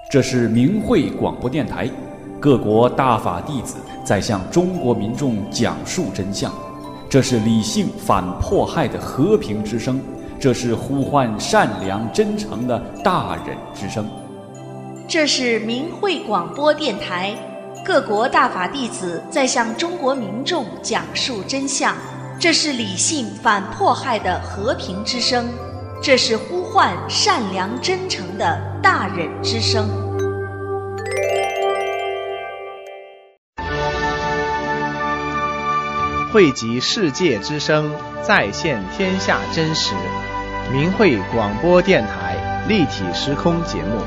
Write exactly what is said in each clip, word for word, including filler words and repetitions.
这是明慧广播电台，各国大法弟子在向中国民众讲述真相。这是理性反迫害的和平之声，这是呼唤善良真诚的大忍之声。 这是明慧广播电台，各国大法弟子在向中国民众讲述真相。这是理性反迫害的和平之声，这是呼唤善良真诚的大忍之声。 汇集世界之声，再现天下真实。明慧广播电台立体时空节目。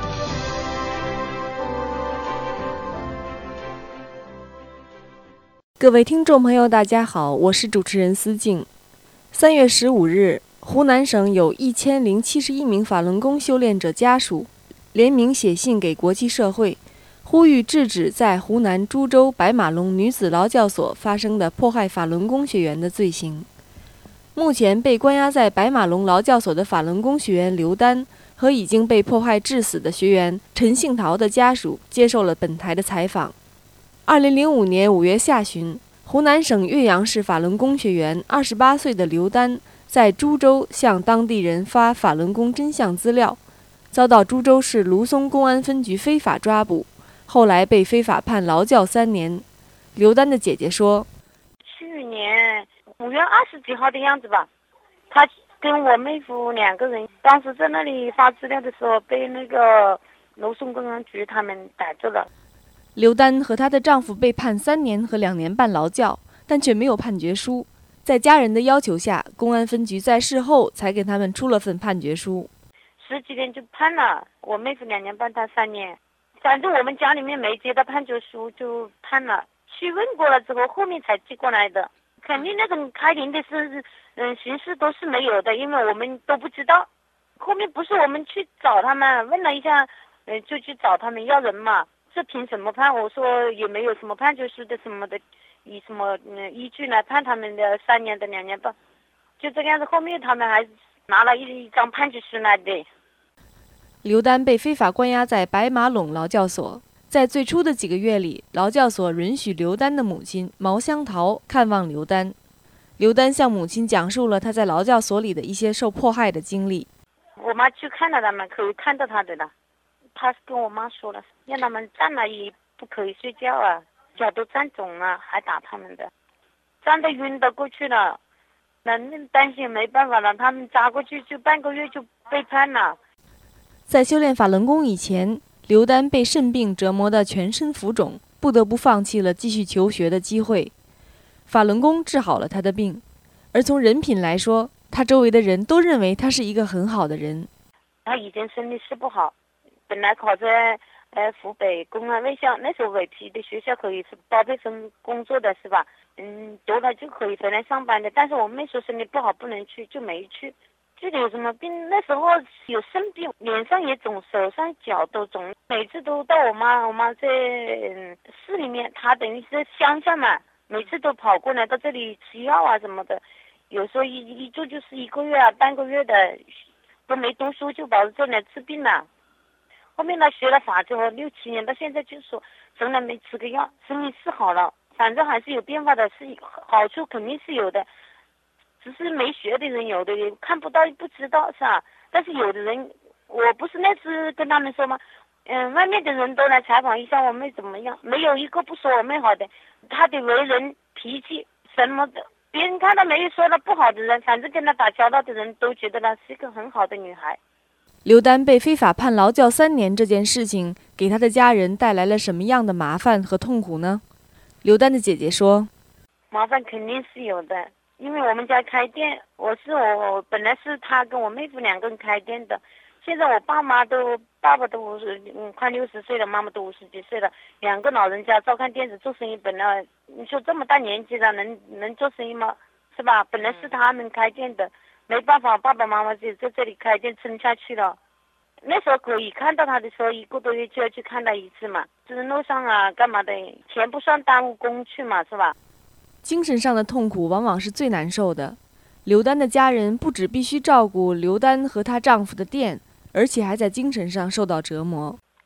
各位听众朋友大家好，我是主持人思静。三月十五日，湖南省有一千零七十一名法轮功修炼者家属联名写信给国际社会，呼吁制止在湖南株洲白马龙女子劳教所发生的迫害法轮功学员的罪行。目前被关押在白马龙劳教所的法轮功学员刘丹和已经被迫害致死的学员陈幸桃的家属接受了本台的采访。二零零五年五月下旬，湖南省岳阳市法轮功学员二十八岁的刘丹在株洲向当地人发法轮功真相资料，遭到株洲市芦松公安分局非法抓捕，后来被非法判劳教三年。刘丹的姐姐说， 去年五月二十几号的样子吧，他跟我妹夫两个人当时在那里发资料的时候，被那个芦松公安局他们逮住了。 刘丹和她的丈夫被判三年和两年半劳教，但却没有判决书。在家人的要求下，公安分局在事后才给他们出了份判决书。 十几天就判了，我妹夫两年半，他三年。反正我们家里面没接到判决书就判了。去问过了之后，后面才寄过来的。肯定那种开庭的是，嗯，形式都是没有的，因为我们都不知道。后面不是我们去找他们，问了一下，嗯、呃，就去找他们要人嘛。这凭什么判？我说也没有什么判决书的什么的，以什么嗯依据来判他们的三年的两年半，就这个样子。后面他们还拿了一张判决书来的。 刘丹被非法关押在白马陇劳教所，在最初的几个月里，劳教所允许刘丹的母亲毛香桃看望刘丹。刘丹向母亲讲述了他在劳教所里的一些受迫害的经历。 我妈去看了他们，可以看到他的了。他跟我妈说了，让他们站了也不可以睡觉啊，脚都站肿了，还打他们的，站得晕的过去了。人担心没办法了，他们扎过去就半个月就被判了。 在修炼法轮功以前，刘丹被肾病折磨得全身浮肿，不得不放弃了继续求学的机会。法轮功治好了他的病，而从人品来说，他周围的人都认为他是一个很好的人。 他以前身体是不好，本来考在呃湖北公安卫校，那时候委批的学校可以是包配生工作的是吧？嗯，读了就可以回来上班的。但是我妹说身体不好不能去，就没去。具体有什么病？那时候有肾病，脸上也肿，手上脚都肿。每次都到我妈，我妈在、嗯、市里面，她等于是乡下嘛，每次都跑过来到这里吃药啊什么的。有时候一一住就是一个月啊，半个月的，都没读书就跑到这来治病了。后面他学了法之后，六七年到现在就说从来没吃个药，身体是好了，反正还是有变化的，是好处肯定是有的。只是没学的人有的人看不到不知道是吧？但是有的人，我不是那次跟他们说吗？嗯，外面的人都来采访一下我妹怎么样，没有一个不说我妹好的。她的为人脾气什么的，别人看到没有说她不好的人，反正跟她打交道的人都觉得她是一个很好的女孩。 刘丹被非法判劳教三年这件事情，给他的家人带来了什么样的麻烦和痛苦呢？刘丹的姐姐说， 麻烦肯定是有的。因为我们家开店，我是我本来是他跟我妹夫两个人开店的，现在我爸妈都爸爸都五十嗯快六十岁了，妈妈都五十几岁了，两个老人家照看店子做生意，本来你说这么大年纪了能能做生意吗？是吧？本来是他们开店的，没办法，爸爸妈妈就在这里开店撑下去了。那时候可以看到他的时候，一个多月就要去看他一次嘛，就是路上啊干嘛的，钱不算耽误工去嘛，是吧？ 精神上的痛苦往往是最难受的。刘丹的家人不只必须照顾刘丹和她丈夫的店，而且还在精神上受到折磨。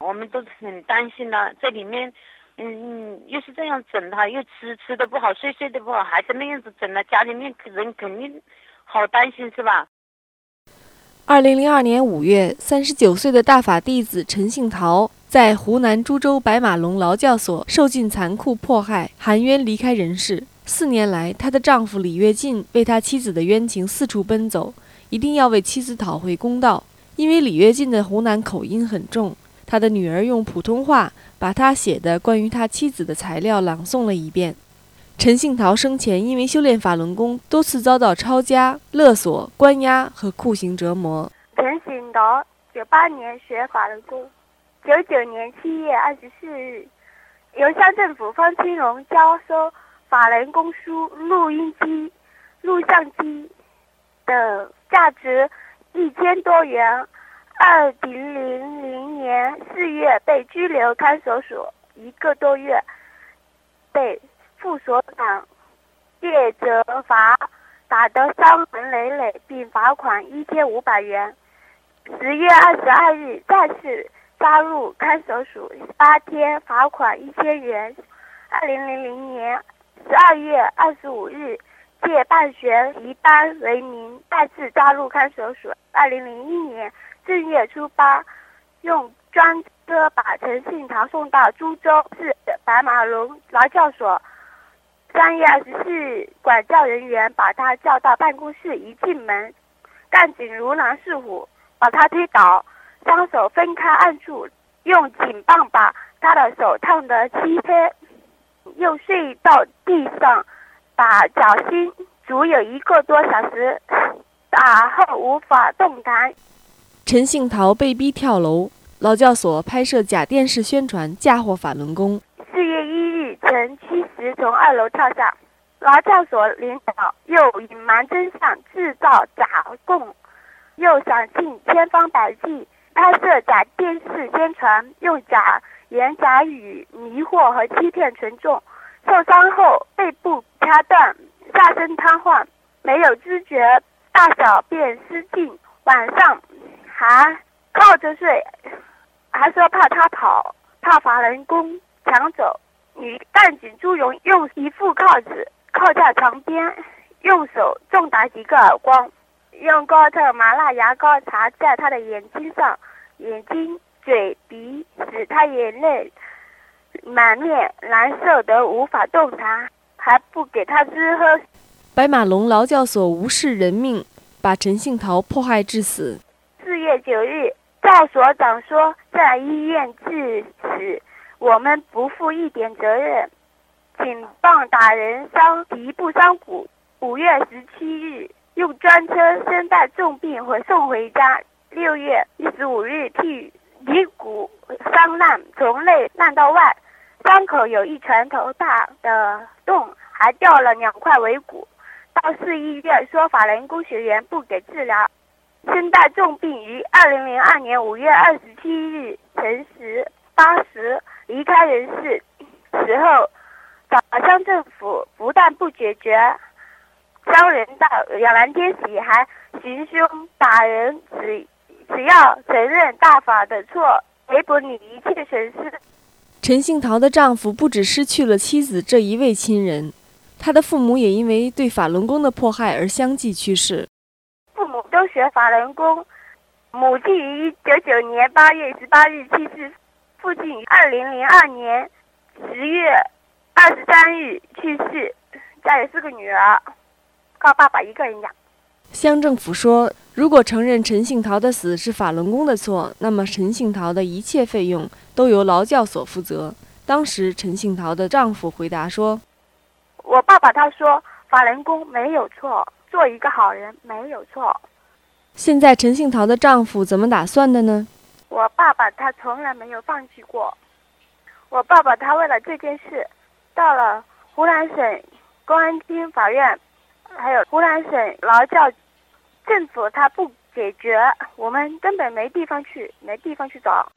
我们都很担心了，在里面，嗯，又是这样整他，又吃吃的不好，睡睡的不好，还是那样子整了，家里面人肯定好担心，是吧？ 二零零二年五月，三十九岁的大法弟子陈幸桃在湖南株洲白马龙劳教所受尽残酷迫害，含冤离开人世。四年来，她的丈夫李跃进为他妻子的冤情四处奔走，一定要为妻子讨回公道。因为李跃进的湖南口音很重，他的女儿用普通话把他写的关于他妻子的材料朗诵了一遍。陈幸桃生前因为修炼法轮功，多次遭到抄家、勒索、关押和酷刑折磨。 陈幸桃九八年学法轮功，九九年七月二十四日，由乡政府方清荣交收法轮功书、录音机、录像机等价值一千多元。二零零零年四月被拘留看守所一个多月，被副所长叶责罚，打得伤痕累累，并罚款一千五百元。十月二十二日再次加入看守所八天，罚款一千元。二零零零年十二月二十五日，借办学习班为名再次加入看守所。二零零一年正月初八，用专车把陈幸桃送到株洲市白马龙劳教所。三月二十四日，管教人员把他叫到办公室，一进门，干警如狼似虎，把他推倒，双手分开按住，用警棒把他的手烫得漆黑，又睡到地上，把脚心足有一个多小时，打后无法动弹。 陈幸桃被逼跳楼，劳教所拍摄假电视宣传，嫁祸法轮功。 四月一日，陈七时从二楼跳下，劳教所领导又隐瞒真相，制造假供，又想尽千方百计拍摄假电视宣传，用假言假语迷惑和欺骗群众。受伤后背部掐断，下身瘫痪，没有知觉，大小便失禁，晚上还靠着睡，还说怕他跑，怕法轮功抢走。女干警朱荣用一副铐子铐在床边，用手重打几个耳光，用高特麻辣牙膏擦在他的眼睛上、眼睛、嘴、鼻，使他眼泪满面难受得无法动弹，还不给他吃喝。 白马龙劳教所无视人命，把陈幸桃迫害致死。 四月九日，赵所长说在医院致死，我们不负一点责任，警棒打人伤皮部伤骨。五月十七日，用专车身带重病回送回家。六月一十五日，屁鼻骨伤烂，从内烂到外，伤口有一拳头大的洞，还掉了两块尾骨。到市医院说法轮功学员不给治疗，身带重病于二零零二年五月二十七日辰时八时离开人世。此后，找乡政府不但不解决伤人到两难天喜，还行凶打人，只只要承认大法的错，赔补你一切损失。 陈幸桃的丈夫不只失去了妻子这一位亲人，他的父母也因为对法轮功的迫害而相继去世。 父母都学法轮功，母亲于一九九九年八月十八日去世，父亲于二零零二年十月二十三日去世，家有四个女儿，靠爸爸一个人养。 乡政府说，如果承认陈幸桃的死是法轮功的错，那么陈幸桃的一切费用都由劳教所负责。当时陈幸桃的丈夫回答说， 我爸爸他说法轮功没有错，做一个好人没有错。 现在陈幸桃的丈夫怎么打算的呢？ 我爸爸他从来没有放弃过。我爸爸他为了这件事，到了湖南省公安厅法院，还有湖南省劳教政府，他不解决，我们根本没地方去，没地方去找。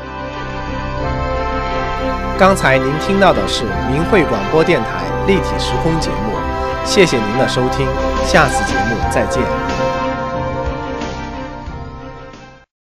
刚才您听到的是明慧广播电台立体时空节目，谢谢您的收听，下次节目再见。